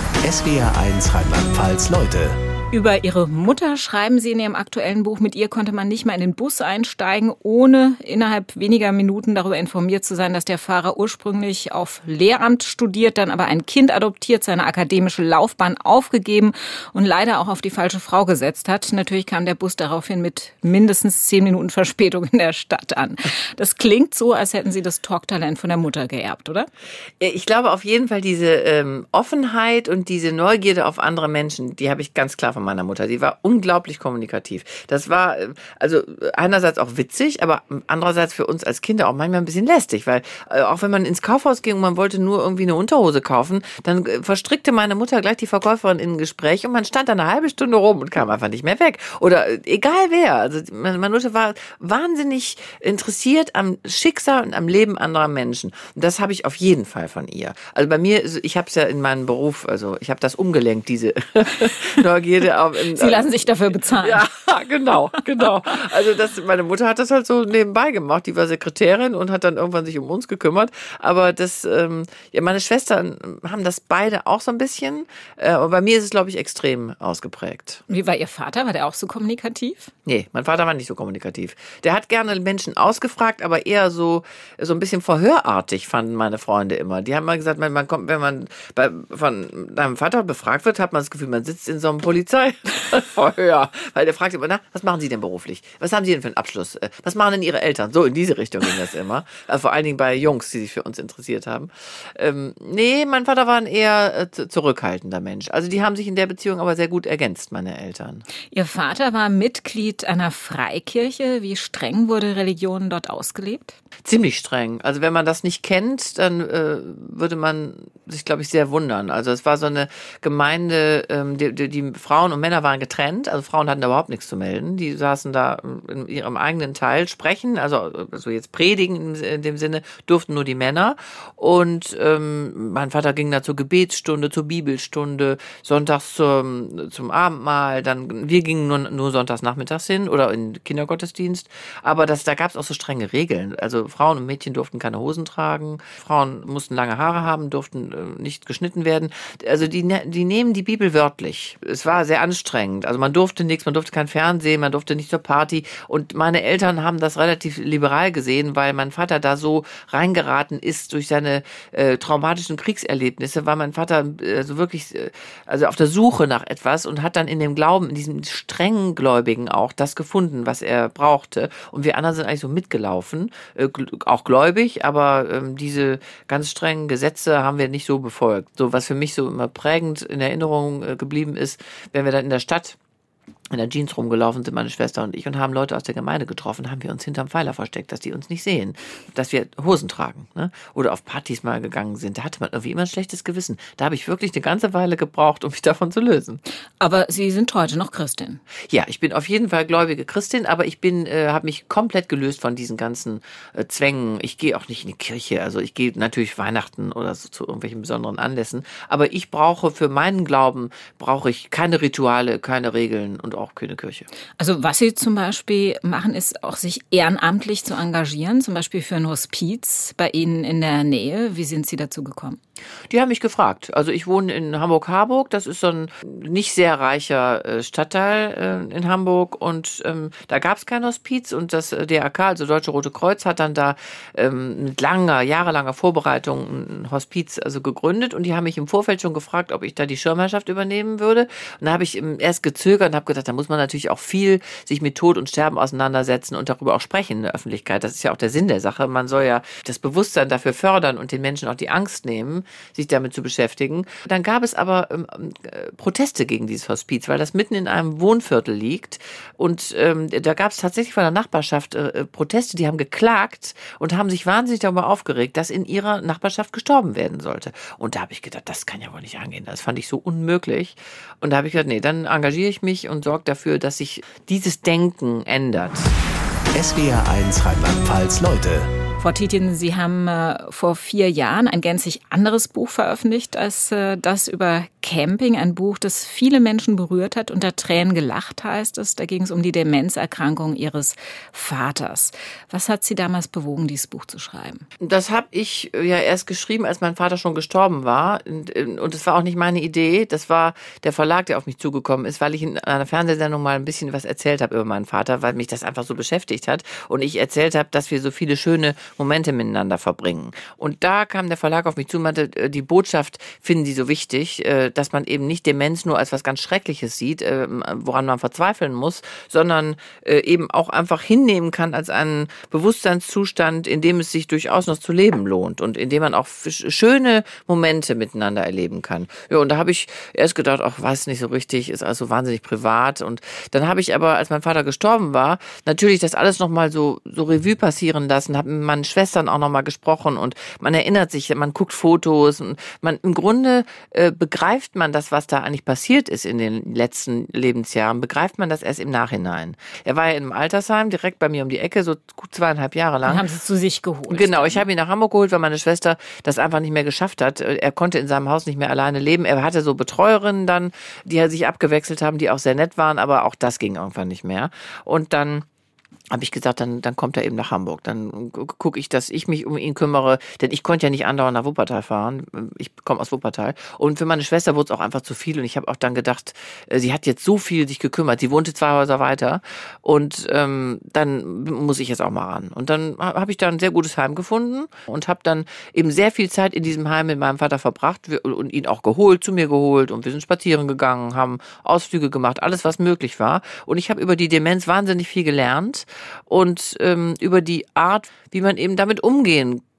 Speaker 1: S W R eins Rheinland-Pfalz, Leute.
Speaker 2: Über Ihre Mutter schreiben Sie in Ihrem aktuellen Buch, mit ihr konnte man nicht mal in den Bus einsteigen, ohne innerhalb weniger Minuten darüber informiert zu sein, dass der Fahrer ursprünglich auf Lehramt studiert, dann aber ein Kind adoptiert, seine akademische Laufbahn aufgegeben und leider auch auf die falsche Frau gesetzt hat. Natürlich kam der Bus daraufhin mit mindestens zehn Minuten Verspätung in der Stadt an. Das klingt so, als hätten Sie das Talktalent von der Mutter geerbt, oder?
Speaker 3: Ich glaube auf jeden Fall diese ähm, Offenheit und diese Neugierde auf andere Menschen, die habe ich ganz klar von meiner Mutter. Die war unglaublich kommunikativ. Das war also einerseits auch witzig, aber andererseits für uns als Kinder auch manchmal ein bisschen lästig, weil äh, auch wenn man ins Kaufhaus ging und man wollte nur irgendwie eine Unterhose kaufen, dann äh, verstrickte meine Mutter gleich die Verkäuferin in ein Gespräch und man stand da eine halbe Stunde rum und kam einfach nicht mehr weg. Oder äh, egal wer. Also meine Mutter war wahnsinnig interessiert am Schicksal und am Leben anderer Menschen. Und das habe ich auf jeden Fall von ihr. Also bei mir, ich habe es ja in meinem Beruf, also ich habe das umgelenkt, diese Neugierde.
Speaker 2: Sie lassen sich dafür bezahlen.
Speaker 3: Ja, genau, genau. Also das, meine Mutter hat das halt so nebenbei gemacht. Die war Sekretärin und hat dann irgendwann sich um uns gekümmert. Aber das, ähm, ja, meine Schwestern haben das beide auch so ein bisschen. Äh, aber bei mir ist es, glaube ich, extrem ausgeprägt.
Speaker 2: Wie war Ihr Vater? War der auch so kommunikativ?
Speaker 3: Nee, mein Vater war nicht so kommunikativ. Der hat gerne Menschen ausgefragt, aber eher so, so ein bisschen verhörartig, fanden meine Freunde immer. Die haben mal gesagt, man, man kommt, wenn man bei, von deinem Vater befragt wird, hat man das Gefühl, man sitzt in so einem Polizeiverhör. Weil der fragt immer, na, was machen Sie denn beruflich? Was haben Sie denn für einen Abschluss? Was machen denn Ihre Eltern? So in diese Richtung ging das immer. Also vor allen Dingen bei Jungs, die sich für uns interessiert haben. Ähm, nee, mein Vater war ein eher äh, zurückhaltender Mensch. Also die haben sich in der Beziehung aber sehr gut ergänzt, meine Eltern.
Speaker 2: Ihr Vater war Mitglied einer Freikirche. Wie streng wurde Religion dort ausgelebt?
Speaker 3: Ziemlich streng. Also wenn man das nicht kennt, dann äh, würde man sich, glaube ich, sehr wundern. Also es war so eine Gemeinde, ähm, die, die, die Frauen Frauen und Männer waren getrennt, also Frauen hatten da überhaupt nichts zu melden. Die saßen da in ihrem eigenen Teil, sprechen, also, also jetzt predigen in dem Sinne, durften nur die Männer. Und ähm, mein Vater ging da zur Gebetsstunde, zur Bibelstunde, sonntags zum, zum Abendmahl, dann wir gingen nur, nur sonntags nachmittags hin oder in Kindergottesdienst. Aber das, da gab es auch so strenge Regeln. Also Frauen und Mädchen durften keine Hosen tragen, Frauen mussten lange Haare haben, durften äh, nicht geschnitten werden. Also die, die nehmen die Bibel wörtlich. Es war sehr anstrengend. Also man durfte nichts, man durfte kein Fernsehen, man durfte nicht zur Party. Und meine Eltern haben das relativ liberal gesehen, weil mein Vater da so reingeraten ist durch seine äh, traumatischen Kriegserlebnisse, war mein Vater also wirklich äh, also auf der Suche nach etwas und hat dann in dem Glauben, in diesem strengen Gläubigen auch das gefunden, was er brauchte. Und wir anderen sind eigentlich so mitgelaufen, äh, auch gläubig, aber ähm, diese ganz strengen Gesetze haben wir nicht so befolgt. So, was für mich so immer prägend in Erinnerung äh, geblieben ist, wenn wir dann in der Stadt in der Jeans rumgelaufen sind, meine Schwester und ich, und haben Leute aus der Gemeinde getroffen, haben wir uns hinterm Pfeiler versteckt, dass die uns nicht sehen, dass wir Hosen tragen, ne? Oder auf Partys mal gegangen sind. Da hatte man irgendwie immer ein schlechtes Gewissen. Da habe ich wirklich eine ganze Weile gebraucht, um mich davon zu lösen.
Speaker 2: Aber Sie sind heute noch Christin.
Speaker 3: Ja, ich bin auf jeden Fall gläubige Christin, aber ich bin, äh, habe mich komplett gelöst von diesen ganzen äh, Zwängen. Ich gehe auch nicht in die Kirche, also ich gehe natürlich Weihnachten oder so zu irgendwelchen besonderen Anlässen, aber ich brauche für meinen Glauben, brauche ich keine Rituale, keine Regeln und auch keine Kirche.
Speaker 2: Also was Sie zum Beispiel machen, ist auch sich ehrenamtlich zu engagieren, zum Beispiel für ein Hospiz bei Ihnen in der Nähe. Wie sind Sie dazu gekommen?
Speaker 3: Die haben mich gefragt. Also ich wohne in Hamburg-Harburg. Das ist so ein nicht sehr reicher Stadtteil in Hamburg. Und ähm, da gab es kein Hospiz. Und das D R K, also Deutsche Rote Kreuz, hat dann da ähm, mit langer, jahrelanger Vorbereitung ein Hospiz also gegründet. Und die haben mich im Vorfeld schon gefragt, ob ich da die Schirmherrschaft übernehmen würde. Und da habe ich erst gezögert und habe gedacht, da muss man natürlich auch viel sich mit Tod und Sterben auseinandersetzen und darüber auch sprechen in der Öffentlichkeit. Das ist ja auch der Sinn der Sache. Man soll ja das Bewusstsein dafür fördern und den Menschen auch die Angst nehmen, sich damit zu beschäftigen. Dann gab es aber ähm, äh, Proteste gegen dieses Hospiz, weil das mitten in einem Wohnviertel liegt. Und ähm, da gab es tatsächlich von der Nachbarschaft äh, Proteste, die haben geklagt und haben sich wahnsinnig darüber aufgeregt, dass in ihrer Nachbarschaft gestorben werden sollte. Und da habe ich gedacht, das kann ja wohl nicht angehen. Das fand ich so unmöglich. Und da habe ich gedacht, nee, dann engagiere ich mich und sorge dafür, dass sich dieses Denken ändert.
Speaker 1: S W R eins Rheinland-Pfalz Leute.
Speaker 2: Frau Tietjen, Sie haben äh, vor vier Jahren ein gänzlich anderes Buch veröffentlicht als äh, das über Camping. Ein Buch, das viele Menschen berührt hat. Unter Tränen gelacht heißt es. Da ging es um die Demenzerkrankung Ihres Vaters. Was hat Sie damals bewogen, dieses Buch zu schreiben?
Speaker 3: Das habe ich ja erst geschrieben, als mein Vater schon gestorben war. Und es war auch nicht meine Idee. Das war der Verlag, der auf mich zugekommen ist, weil ich in einer Fernsehsendung mal ein bisschen was erzählt habe über meinen Vater, weil mich das einfach so beschäftigt hat. Und ich erzählt habe, dass wir so viele schöne Momente miteinander verbringen. Und da kam der Verlag auf mich zu und meinte, die Botschaft finden sie so wichtig, dass man eben nicht Demenz nur als was ganz Schreckliches sieht, woran man verzweifeln muss, sondern eben auch einfach hinnehmen kann als einen Bewusstseinszustand, in dem es sich durchaus noch zu leben lohnt und in dem man auch schöne Momente miteinander erleben kann. Ja, und da habe ich erst gedacht, ach, weiß nicht so richtig, ist also wahnsinnig privat. Und dann habe ich aber, als mein Vater gestorben war, natürlich das alles nochmal so, so Revue passieren lassen, habe mit meinen Schwestern auch nochmal gesprochen und man erinnert sich, man guckt Fotos und man im Grunde äh, begreift man das, was da eigentlich passiert ist in den letzten Lebensjahren, begreift man das erst im Nachhinein. Er war ja in einem Altersheim, direkt bei mir um die Ecke, so gut zweieinhalb Jahre lang.
Speaker 2: Dann haben Sie es zu sich geholt.
Speaker 3: Genau, ich habe ihn nach Hamburg geholt, weil meine Schwester das einfach nicht mehr geschafft hat. Er konnte in seinem Haus nicht mehr alleine leben. Er hatte so Betreuerinnen dann, die sich abgewechselt haben, die auch sehr nett waren, aber auch das ging irgendwann nicht mehr. Und dann habe ich gesagt, dann, dann kommt er eben nach Hamburg. Dann gucke ich, dass ich mich um ihn kümmere, denn ich konnte ja nicht andauernd nach Wuppertal fahren. Ich komme aus Wuppertal. Und für meine Schwester wurde es auch einfach zu viel. Und ich habe auch dann gedacht, sie hat jetzt so viel sich gekümmert. Sie wohnte zwei Häuser weiter. Und ähm, dann muss ich jetzt auch mal ran. Und dann habe ich da ein sehr gutes Heim gefunden und habe dann eben sehr viel Zeit in diesem Heim mit meinem Vater verbracht und ihn auch geholt, zu mir geholt. Und wir sind spazieren gegangen, haben Ausflüge gemacht, alles, was möglich war. Und ich habe über die Demenz wahnsinnig viel gelernt. Und ähm, über die Art, wie man eben damit umgehen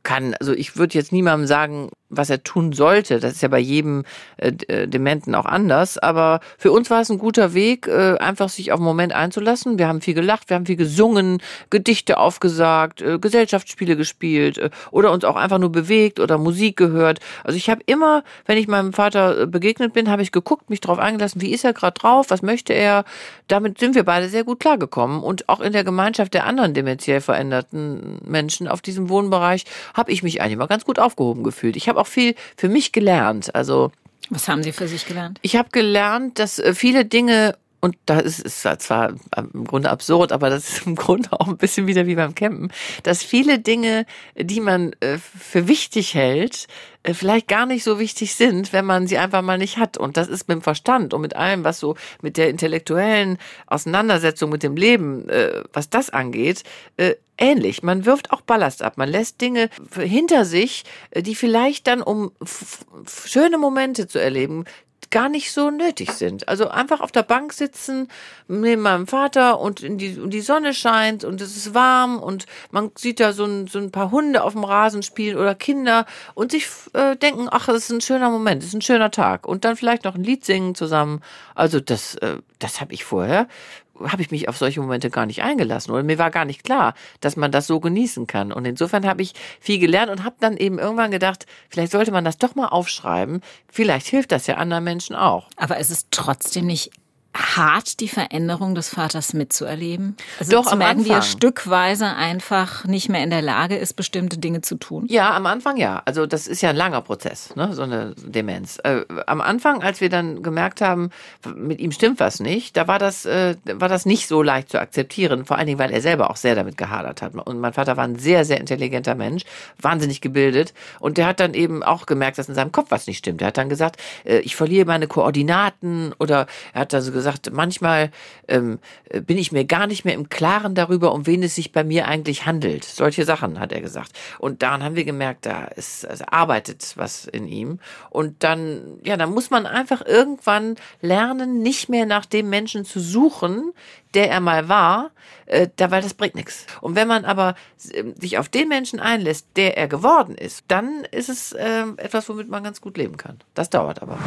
Speaker 3: kann, also ich würde jetzt niemandem sagen, was er tun sollte. Das ist ja bei jedem äh, Dementen auch anders. Aber für uns war es ein guter Weg, äh, einfach sich auf einen Moment einzulassen. Wir haben viel gelacht, wir haben viel gesungen, Gedichte aufgesagt, äh, Gesellschaftsspiele gespielt äh, oder uns auch einfach nur bewegt oder Musik gehört. Also ich habe immer, wenn ich meinem Vater begegnet bin, habe ich geguckt, mich drauf eingelassen, wie ist er gerade drauf, was möchte er. Damit sind wir beide sehr gut klargekommen. Und auch in der Gemeinschaft der anderen dementiell veränderten Menschen auf diesem Wohnbereich habe ich mich eigentlich mal ganz gut aufgehoben gefühlt. Ich habe auch viel für mich gelernt. Also
Speaker 2: was haben Sie für sich gelernt?
Speaker 3: Ich habe gelernt, dass viele Dinge, und da ist es zwar im Grunde absurd, aber das ist im Grunde auch ein bisschen wieder wie beim Campen, dass viele Dinge, die man für wichtig hält, vielleicht gar nicht so wichtig sind, wenn man sie einfach mal nicht hat. Und das ist mit dem Verstand und mit allem, was so mit der intellektuellen Auseinandersetzung mit dem Leben, was das angeht, ähnlich. Man wirft auch Ballast ab. Man lässt Dinge hinter sich, die vielleicht dann, um f- f- schöne Momente zu erleben, gar nicht so nötig sind. Also einfach auf der Bank sitzen neben meinem Vater und in die, und die Sonne scheint und es ist warm und man sieht da so ein, so ein paar Hunde auf dem Rasen spielen oder Kinder und sich äh, denken, ach, das ist ein schöner Moment, das ist ein schöner Tag und dann vielleicht noch ein Lied singen zusammen. Also das, äh, das habe ich vorher habe ich mich auf solche Momente gar nicht eingelassen oder mir war gar nicht klar, dass man das so genießen kann. Und insofern habe ich viel gelernt und habe dann eben irgendwann gedacht, vielleicht sollte man das doch mal aufschreiben. Vielleicht hilft das ja anderen Menschen auch.
Speaker 2: Aber es ist trotzdem nicht hart, die Veränderung des Vaters mitzuerleben? Also
Speaker 3: Doch,
Speaker 2: zu
Speaker 3: am
Speaker 2: merken, wie er
Speaker 3: Anfang.
Speaker 2: stückweise einfach nicht mehr in der Lage ist, bestimmte Dinge zu tun?
Speaker 3: Ja, am Anfang ja. Also das ist ja ein langer Prozess, ne, so eine Demenz. Äh, am Anfang, als wir dann gemerkt haben, mit ihm stimmt was nicht, da war das, äh, war das nicht so leicht zu akzeptieren. Vor allen Dingen, weil er selber auch sehr damit gehadert hat. Und mein Vater war ein sehr, sehr intelligenter Mensch, wahnsinnig gebildet. Und der hat dann eben auch gemerkt, dass in seinem Kopf was nicht stimmt. Er hat dann gesagt, äh, ich verliere meine Koordinaten oder er hat dann so gesagt, manchmal ähm, bin ich mir gar nicht mehr im Klaren darüber, um wen es sich bei mir eigentlich handelt. Solche Sachen hat er gesagt. Und daran haben wir gemerkt, da ist, also arbeitet was in ihm. Und dann, ja, dann muss man einfach irgendwann lernen, nicht mehr nach dem Menschen zu suchen, der er mal war, äh, da, weil das bringt nichts. Und wenn man aber äh, sich auf den Menschen einlässt, der er geworden ist, dann ist es äh, etwas, womit man ganz gut leben kann. Das dauert aber.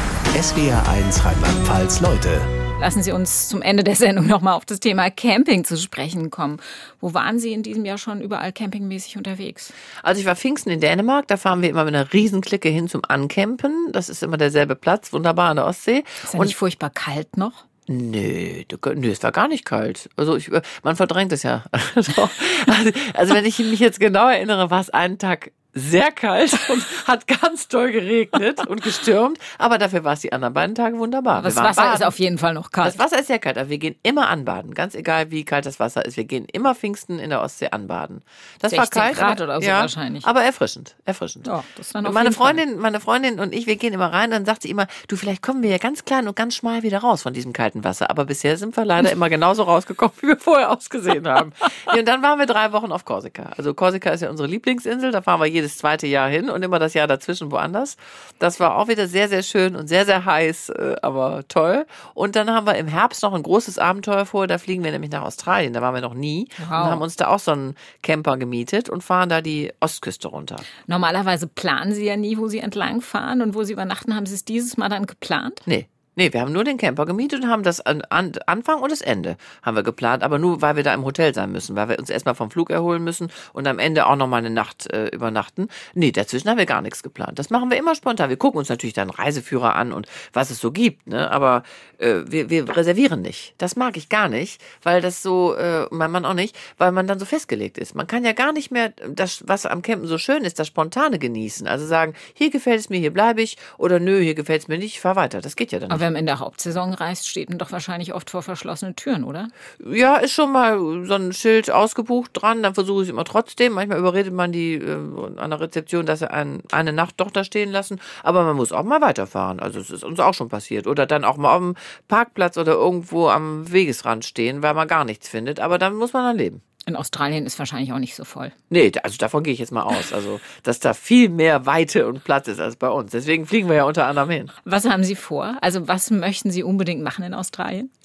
Speaker 1: S W R eins Rheinland-Pfalz Leute.
Speaker 2: Lassen Sie uns zum Ende der Sendung nochmal auf das Thema Camping zu sprechen kommen. Wo waren Sie in diesem Jahr schon überall campingmäßig unterwegs?
Speaker 3: Also ich war Pfingsten in Dänemark, da fahren wir immer mit einer Riesenklicke hin zum Ancampen. Das ist immer derselbe Platz, wunderbar an der Ostsee.
Speaker 2: Ist ja
Speaker 3: Und
Speaker 2: nicht furchtbar kalt noch?
Speaker 3: Nö, nö, es war gar nicht kalt. Also ich, man verdrängt es ja. Also, also wenn ich mich jetzt genau erinnere, war es einen Tag sehr kalt und hat ganz doll geregnet und gestürmt. Aber dafür war es die anderen beiden Tage wunderbar.
Speaker 2: Das Wasser baden. Ist auf jeden Fall noch kalt.
Speaker 3: Das Wasser ist sehr kalt, aber wir gehen immer anbaden. Ganz egal, wie kalt das Wasser ist. Wir gehen immer Pfingsten in der Ostsee anbaden. Das war kalt.
Speaker 2: Grad oder so
Speaker 3: ja,
Speaker 2: wahrscheinlich.
Speaker 3: Aber erfrischend, erfrischend.
Speaker 2: Ja, das dann auf
Speaker 3: meine
Speaker 2: jeden
Speaker 3: Freundin,
Speaker 2: Fall.
Speaker 3: meine Freundin und ich, wir gehen immer rein, dann sagt sie immer, du, vielleicht kommen wir ja ganz klein und ganz schmal wieder raus von diesem kalten Wasser. Aber bisher sind wir leider immer genauso rausgekommen, wie wir vorher ausgesehen haben. Ja, und dann waren wir drei Wochen auf Korsika. Also Korsika ist ja unsere Lieblingsinsel, da fahren wir jedes zweite Jahr hin und immer das Jahr dazwischen woanders. Das war auch wieder sehr, sehr schön und sehr, sehr heiß, aber toll. Und dann haben wir im Herbst noch ein großes Abenteuer vor, da fliegen wir nämlich nach Australien, da waren wir noch nie. Wow. Und haben uns da auch so einen Camper gemietet und fahren da die Ostküste runter.
Speaker 2: Normalerweise planen Sie ja nie, wo Sie entlang fahren und wo Sie übernachten. Haben Sie es dieses Mal dann geplant?
Speaker 3: Nee. Nee, wir haben nur den Camper gemietet und haben das an, an Anfang und das Ende haben wir geplant, aber nur, weil wir da im Hotel sein müssen, weil wir uns erstmal vom Flug erholen müssen und am Ende auch nochmal eine Nacht äh, übernachten. Nee, dazwischen haben wir gar nichts geplant. Das machen wir immer spontan. Wir gucken uns natürlich dann Reiseführer an und was es so gibt, ne? Aber äh, wir, wir reservieren nicht. Das mag ich gar nicht, weil das so, äh, mein Mann auch nicht, weil man dann so festgelegt ist. Man kann ja gar nicht mehr das, was am Campen so schön ist, das Spontane genießen. Also sagen, hier gefällt es mir, hier bleibe ich oder nö, hier gefällt es mir nicht, ich fahr weiter. Das geht ja dann nicht.
Speaker 2: Wenn man in der Hauptsaison reist, steht man doch wahrscheinlich oft vor verschlossenen Türen, oder?
Speaker 3: Ja, ist schon mal so ein Schild ausgebucht dran, dann versuche ich es immer trotzdem. Manchmal überredet man die äh, an der Rezeption, dass sie ein, eine Nacht doch da stehen lassen, aber man muss auch mal weiterfahren. Also es ist uns auch schon passiert. Oder dann auch mal auf dem Parkplatz oder irgendwo am Wegesrand stehen, weil man gar nichts findet. Aber dann muss man dann leben.
Speaker 2: In Australien ist wahrscheinlich auch nicht so voll.
Speaker 3: Nee, also davon gehe ich jetzt mal aus. Also, dass da viel mehr Weite und Platz ist als bei uns. Deswegen fliegen wir ja unter anderem hin.
Speaker 2: Was haben Sie vor? Also, was möchten Sie unbedingt machen in Australien?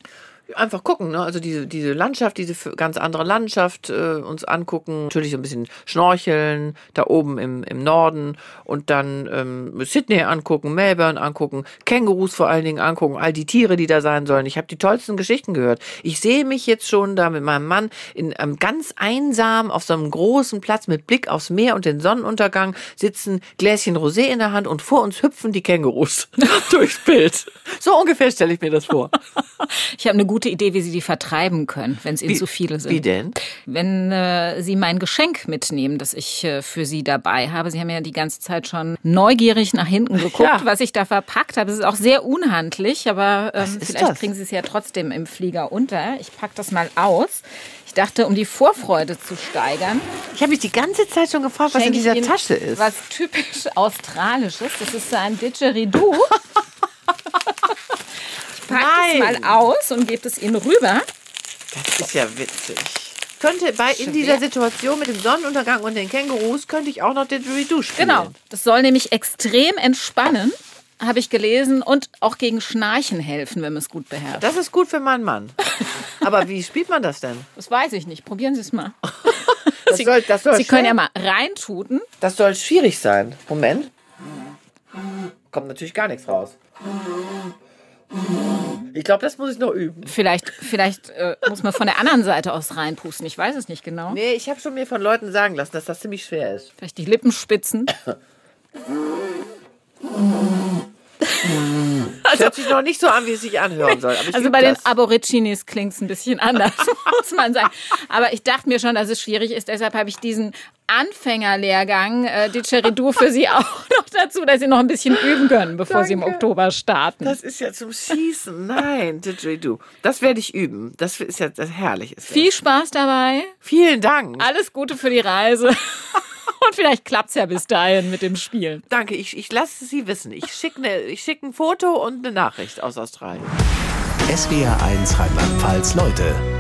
Speaker 3: Einfach gucken, ne? Also diese, diese Landschaft, diese ganz andere Landschaft äh, uns angucken. Natürlich so ein bisschen schnorcheln, da oben im, im Norden und dann ähm, Sydney angucken, Melbourne angucken, Kängurus vor allen Dingen angucken, all die Tiere, die da sein sollen. Ich habe die tollsten Geschichten gehört. Ich sehe mich jetzt schon da mit meinem Mann in einem ganz einsam auf so einem großen Platz mit Blick aufs Meer und den Sonnenuntergang sitzen, Gläschen Rosé in der Hand und vor uns hüpfen die Kängurus durchs Bild. So ungefähr stelle ich mir das vor.
Speaker 2: Ich habe eine gute Idee, wie Sie die vertreiben können, wenn es Ihnen
Speaker 3: Wie-
Speaker 2: zu viele sind.
Speaker 3: wie denn?
Speaker 2: Wenn äh, Sie mein Geschenk mitnehmen, das ich äh, für Sie dabei habe. Sie haben ja die ganze Zeit schon neugierig nach hinten geguckt,
Speaker 3: Ja.
Speaker 2: was ich da verpackt habe. Es ist auch sehr unhandlich, aber ähm,
Speaker 3: Was ist
Speaker 2: vielleicht
Speaker 3: das?
Speaker 2: kriegen Sie es ja trotzdem im Flieger unter. Ich packe das mal aus. Ich dachte, um die Vorfreude zu steigern,
Speaker 3: Ich habe mich die ganze Zeit schon gefragt, was in
Speaker 2: schenke ich
Speaker 3: dieser
Speaker 2: Ihnen
Speaker 3: Tasche ist.
Speaker 2: was typisch Australisches. Das ist so ein Didgeridoo. Ich packe es
Speaker 3: Nein.
Speaker 2: mal aus und gebe es Ihnen rüber.
Speaker 3: Das ist ja witzig. Könnte bei, in
Speaker 2: Schwer.
Speaker 3: dieser Situation mit dem Sonnenuntergang und den Kängurus, könnte ich auch noch Didgeridoo spielen.
Speaker 2: Genau. Das soll nämlich extrem entspannen, habe ich gelesen, und auch gegen Schnarchen helfen, wenn man es gut beherrscht.
Speaker 3: Das ist gut für meinen Mann. Aber wie spielt man das denn?
Speaker 2: Das weiß ich nicht. Probieren Sie es mal.
Speaker 3: Das
Speaker 2: Sie,
Speaker 3: soll, das soll
Speaker 2: Sie können
Speaker 3: schwer-
Speaker 2: ja mal reintuten.
Speaker 3: Das soll schwierig sein. Moment. Kommt natürlich gar nichts raus. Ich glaube, das muss ich noch üben.
Speaker 2: Vielleicht, vielleicht äh, muss man von der anderen Seite aus reinpusten. Ich weiß es nicht genau.
Speaker 3: Nee, ich habe schon mir von Leuten sagen lassen, dass das ziemlich schwer ist.
Speaker 2: Vielleicht die Lippen spitzen.
Speaker 3: Das hört sich noch nicht so an, wie es sich anhören soll. Aber ich
Speaker 2: Also
Speaker 3: üb
Speaker 2: bei den
Speaker 3: das.
Speaker 2: Aborigines klingt es ein bisschen anders, muss man sagen. Aber ich dachte mir schon, dass es schwierig ist. Deshalb habe ich diesen Anfängerlehrgang äh, Didgeridoo für Sie auch noch dazu, dass Sie noch ein bisschen üben können, bevor Sie im
Speaker 3: Danke.
Speaker 2: Oktober starten.
Speaker 3: Das ist ja zum Schießen. Nein, Didgeridoo. Das werde ich üben. Das ist ja das herrlich. Ist das.
Speaker 2: Viel Spaß dabei.
Speaker 3: Vielen Dank.
Speaker 2: Alles Gute für die Reise. Und vielleicht klappt es ja bis dahin mit dem Spielen.
Speaker 3: Danke, ich, ich lasse Sie wissen. Ich schicke ne, ich schick ein Foto und eine Nachricht aus Australien.
Speaker 1: S W R eins Rheinland-Pfalz Leute